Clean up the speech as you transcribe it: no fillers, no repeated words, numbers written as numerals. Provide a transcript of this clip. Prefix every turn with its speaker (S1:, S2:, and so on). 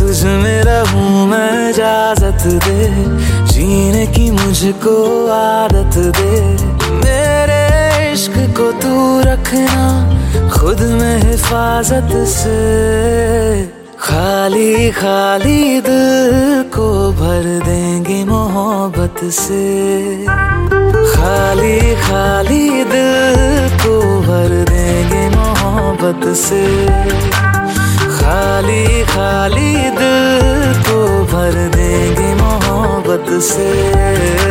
S1: तुझ में रहूं मैं, इजाजत दे जीने की मुझको आदत दे। मेरे इश्क को तू रखना खुद में हिफाजत से, खाली खाली दिल को भर देंगे मोहब्बत से। खाली खाली दिल को भर देंगे मोहब्बत से। खाली खाली दिल को भर देंगे मोहब्बत से।